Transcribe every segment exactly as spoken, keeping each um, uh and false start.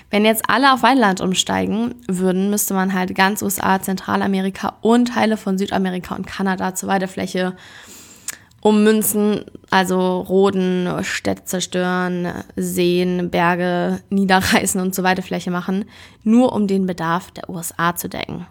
Wenn jetzt alle auf Weideland umsteigen würden, müsste man halt ganz U S A, Zentralamerika und Teile von Südamerika und Kanada zur Weidefläche ummünzen, also roden, Städte zerstören, Seen, Berge niederreißen und zur Weidefläche machen, nur um den Bedarf der U S A zu decken.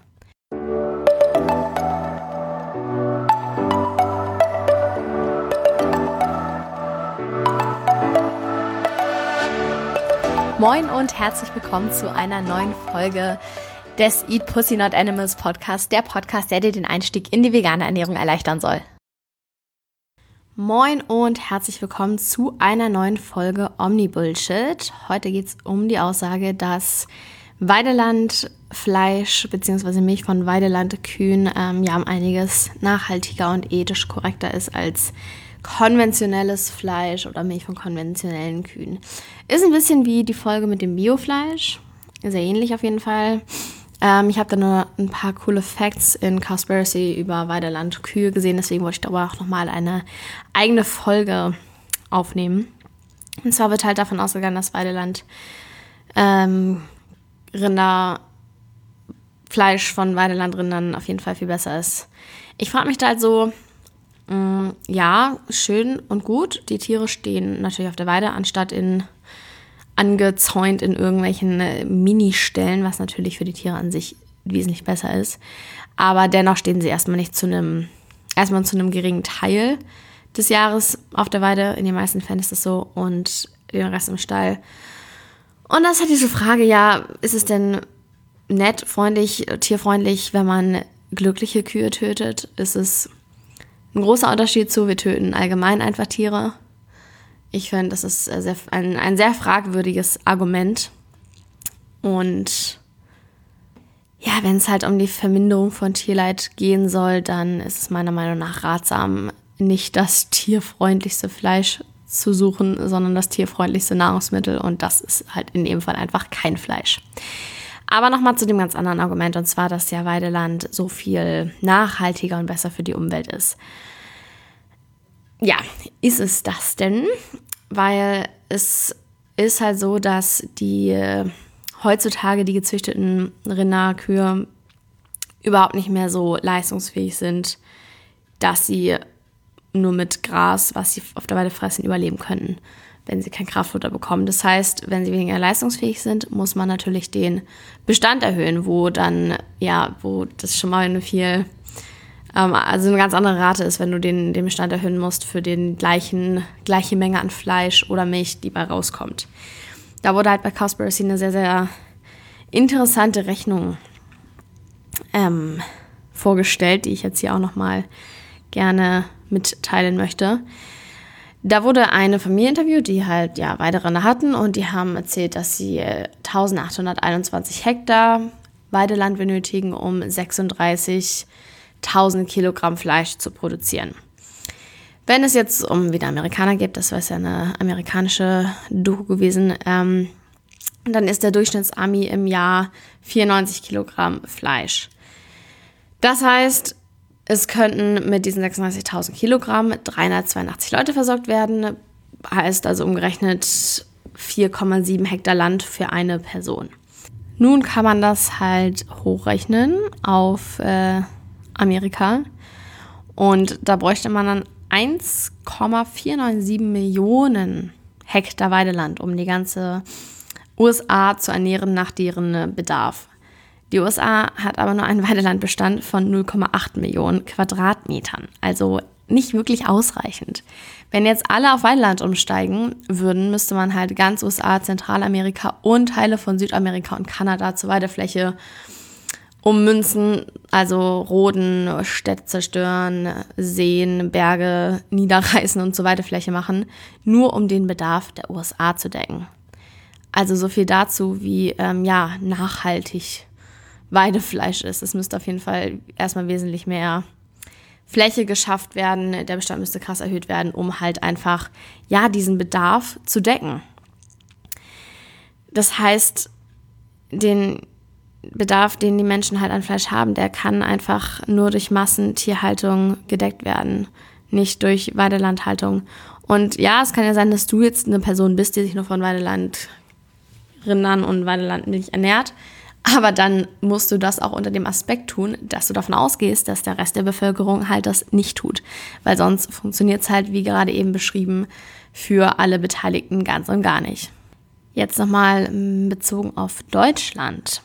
Moin und herzlich willkommen zu einer neuen Folge des Eat Pussy Not Animals Podcast, der Podcast, der dir den Einstieg in die vegane Ernährung erleichtern soll. Moin und herzlich willkommen zu einer neuen Folge Omni-Bullshit. Heute geht es um die Aussage, dass Weidelandfleisch bzw. Milch von Weidelandkühen ähm, ja um einiges nachhaltiger und ethisch korrekter ist als konventionelles Fleisch oder Milch von konventionellen Kühen. Ist ein bisschen wie die Folge mit dem Biofleisch, sehr ähnlich auf jeden Fall. Ähm, ich habe da nur ein paar coole Facts in Cowspiracy über Weidelandkühe gesehen, deswegen wollte ich da auch nochmal eine eigene Folge aufnehmen. Und zwar wird halt davon ausgegangen, dass Weideland ähm, Rinder, Fleisch von Weidelandrindern auf jeden Fall viel besser ist. Ich frage mich da halt so, mh, ja, schön und gut, die Tiere stehen natürlich auf der Weide, anstatt in angezäunt in irgendwelchen äh, Ministällen, was natürlich für die Tiere an sich wesentlich besser ist. Aber dennoch stehen sie erstmal nicht zu einem, erstmal zu einem geringen Teil des Jahres auf der Weide. In den meisten Fällen ist das so und den Rest im Stall. Und das hat diese Frage, ja, ist es denn nett, freundlich, tierfreundlich, wenn man glückliche Kühe tötet? Ist es ein großer Unterschied zu, wir töten allgemein einfach Tiere? Ich finde, das ist sehr, ein, ein sehr fragwürdiges Argument. Und ja, wenn es halt um die Verminderung von Tierleid gehen soll, dann ist es meiner Meinung nach ratsam, nicht das tierfreundlichste Fleisch zu suchen, sondern das tierfreundlichste Nahrungsmittel. Und das ist halt in dem Fall einfach kein Fleisch. Aber nochmal zu dem ganz anderen Argument, und zwar, dass ja Weideland so viel nachhaltiger und besser für die Umwelt ist. Ja, ist es das denn? Weil es ist halt so, dass die äh, heutzutage die gezüchteten Rinder, Kühe überhaupt nicht mehr so leistungsfähig sind, dass sie nur mit Gras, was sie auf der Weide fressen, überleben könnten, wenn sie kein Kraftfutter bekommen. Das heißt, wenn sie weniger leistungsfähig sind, muss man natürlich den Bestand erhöhen, wo dann, ja, wo das schon mal eine viel also eine ganz andere Rate ist, wenn du den, den Bestand erhöhen musst für den gleichen, gleiche Menge an Fleisch oder Milch, die bei rauskommt. Da wurde halt bei Cowspiracy eine sehr, sehr interessante Rechnung ähm, vorgestellt, die ich jetzt hier auch nochmal gerne mitteilen möchte. Da wurde eine Familie interviewt, die halt ja Weiderinder hatten und die haben erzählt, dass sie eintausendachthunderteinundzwanzig Hektar Weideland benötigen, um sechsunddreißigtausend Kilogramm Fleisch zu produzieren. Wenn es jetzt um wieder Amerikaner geht, das war ja eine amerikanische Doku gewesen, ähm, dann ist der Durchschnittsami im Jahr vierundneunzig Kilogramm Fleisch. Das heißt, es könnten mit diesen sechsunddreißigtausend Kilogramm dreihundertzweiundachtzig Leute versorgt werden, heißt also umgerechnet vier Komma sieben Hektar Land für eine Person. Nun kann man das halt hochrechnen auf äh, Amerika und da bräuchte man dann eins Komma vierhundertneunundsiebzig Millionen Hektar Weideland, um die ganze U S A zu ernähren nach deren Bedarf. Die U S A hat aber nur einen Weidelandbestand von null Komma acht Millionen Quadratmetern, also nicht wirklich ausreichend. Wenn jetzt alle auf Weideland umsteigen würden, müsste man halt ganz U S A, Zentralamerika und Teile von Südamerika und Kanada zur Weidefläche ummünzen, also roden, Städte zerstören, Seen, Berge niederreißen und zur Weidefläche machen, nur um den Bedarf der U S A zu decken. Also so viel dazu, wie ähm, ja, nachhaltig Weidefleisch ist. Es müsste auf jeden Fall erstmal wesentlich mehr Fläche geschafft werden, der Bestand müsste krass erhöht werden, um halt einfach ja diesen Bedarf zu decken. Das heißt, den Bedarf, den die Menschen halt an Fleisch haben, der kann einfach nur durch Massentierhaltung gedeckt werden, nicht durch Weidelandhaltung. Und ja, es kann ja sein, dass du jetzt eine Person bist, die sich nur von Weideland Rindern und Weidelandmilch ernährt. Aber dann musst du das auch unter dem Aspekt tun, dass du davon ausgehst, dass der Rest der Bevölkerung halt das nicht tut. Weil sonst funktioniert es halt, wie gerade eben beschrieben, für alle Beteiligten ganz und gar nicht. Jetzt nochmal bezogen auf Deutschland.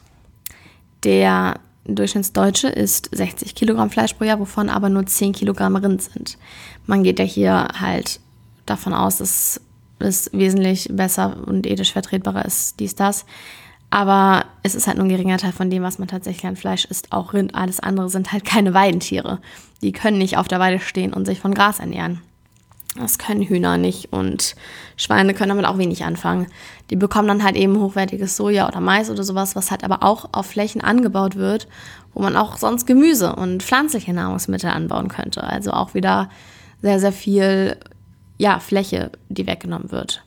Der Durchschnittsdeutsche isst sechzig Kilogramm Fleisch pro Jahr, wovon aber nur zehn Kilogramm Rind sind. Man geht ja hier halt davon aus, dass es wesentlich besser und ethisch vertretbarer ist, dies, das. Aber es ist halt nur ein geringer Teil von dem, was man tatsächlich an Fleisch isst. Auch Rind, alles andere sind halt keine Weidentiere. Die können nicht auf der Weide stehen und sich von Gras ernähren. Das können Hühner nicht und Schweine können damit auch wenig anfangen. Die bekommen dann halt eben hochwertiges Soja oder Mais oder sowas, was halt aber auch auf Flächen angebaut wird, wo man auch sonst Gemüse und pflanzliche Nahrungsmittel anbauen könnte. Also auch wieder sehr, sehr viel ja, Fläche, die weggenommen wird.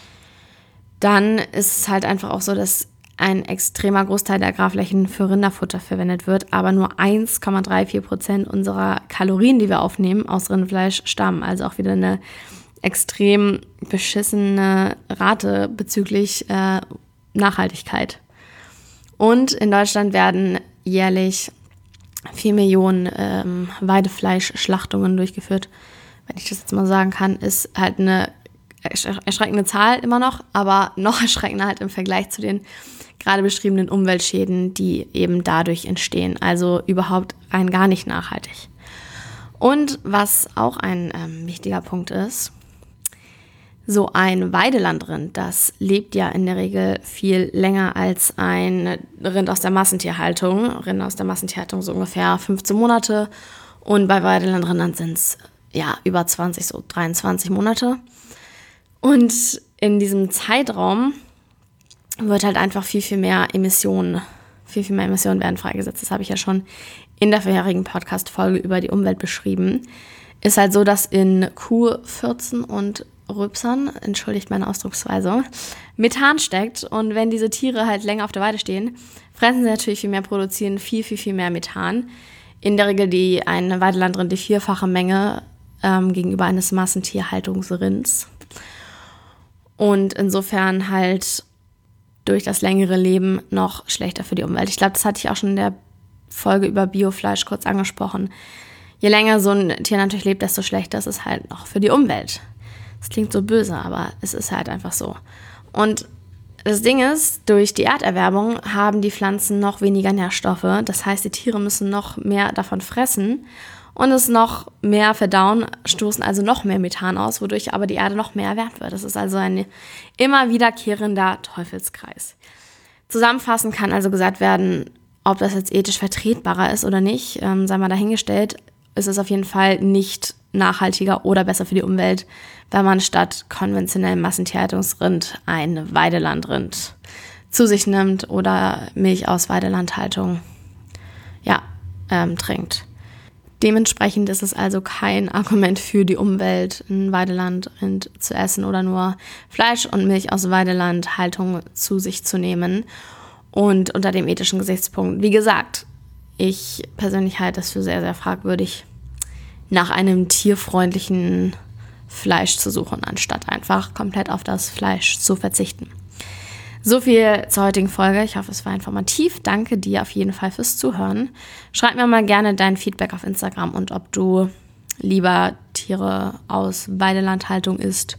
Dann ist es halt einfach auch so, dass ein extremer Großteil der Agrarflächen für Rinderfutter verwendet wird, aber nur eins Komma vierunddreißig Prozent unserer Kalorien, die wir aufnehmen, aus Rindfleisch stammen. Also auch wieder eine extrem beschissene Rate bezüglich äh, Nachhaltigkeit. Und in Deutschland werden jährlich vier Millionen ähm, Weidefleischschlachtungen durchgeführt. Wenn ich das jetzt mal sagen kann, ist halt eine erschreckende Zahl immer noch, aber noch erschreckender halt im Vergleich zu den gerade beschriebenen Umweltschäden, die eben dadurch entstehen. Also überhaupt rein gar nicht nachhaltig. Und was auch ein ähm, wichtiger Punkt ist, so ein Weidelandrind, das lebt ja in der Regel viel länger als ein Rind aus der Massentierhaltung. Rinder aus der Massentierhaltung so ungefähr fünfzehn Monate und bei Weidelandrindern sind es ja über zwanzig, so dreiundzwanzig Monate. Und in diesem Zeitraum wird halt einfach viel, viel mehr Emissionen, viel, viel mehr Emissionen werden freigesetzt. Das habe ich ja schon in der vorherigen Podcast-Folge über die Umwelt beschrieben. Ist halt so, dass in Kuhfürzen und Rülpsern, entschuldigt meine Ausdrucksweise, Methan steckt. Und wenn diese Tiere halt länger auf der Weide stehen, fressen sie natürlich viel mehr, produzieren viel, viel, viel mehr Methan. In der Regel die ein Weidelandrind die vierfache Menge ähm, gegenüber eines Massentierhaltungsrinds. Und insofern halt durch das längere Leben noch schlechter für die Umwelt. Ich glaube, das hatte ich auch schon in der Folge über Biofleisch kurz angesprochen. Je länger so ein Tier natürlich lebt, desto schlechter ist es halt noch für die Umwelt. Das klingt so böse, aber es ist halt einfach so. Und das Ding ist, durch die Erderwärmung haben die Pflanzen noch weniger Nährstoffe. Das heißt, die Tiere müssen noch mehr davon fressen und es noch mehr verdauen, stoßen also noch mehr Methan aus, wodurch aber die Erde noch mehr erwärmt wird. Das ist also ein immer wiederkehrender Teufelskreis. Zusammenfassend kann also gesagt werden, ob das jetzt ethisch vertretbarer ist oder nicht, ähm, sei mal dahingestellt, ist es auf jeden Fall nicht nachhaltiger oder besser für die Umwelt, wenn man statt konventionellem Massentierhaltungsrind ein Weidelandrind zu sich nimmt oder Milch aus Weidelandhaltung ja, ähm, trinkt. Dementsprechend ist es also kein Argument für die Umwelt, ein Weidelandrind zu essen oder nur Fleisch und Milch aus Weidelandhaltung zu sich zu nehmen. Und unter dem ethischen Gesichtspunkt, wie gesagt, ich persönlich halte es für sehr, sehr fragwürdig, nach einem tierfreundlichen Fleisch zu suchen, anstatt einfach komplett auf das Fleisch zu verzichten. So viel zur heutigen Folge. Ich hoffe, es war informativ. Danke dir auf jeden Fall fürs Zuhören. Schreib mir mal gerne dein Feedback auf Instagram und ob du lieber Tiere aus Weidelandhaltung isst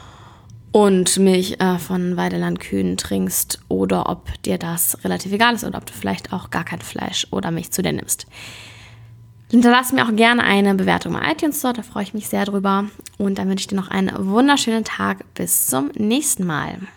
und Milch äh, von Weidelandkühen trinkst oder ob dir das relativ egal ist oder ob du vielleicht auch gar kein Fleisch oder Milch zu dir nimmst. Hinterlass mir auch gerne eine Bewertung bei iTunes Store, da freue ich mich sehr drüber. Und dann wünsche ich dir noch einen wunderschönen Tag. Bis zum nächsten Mal.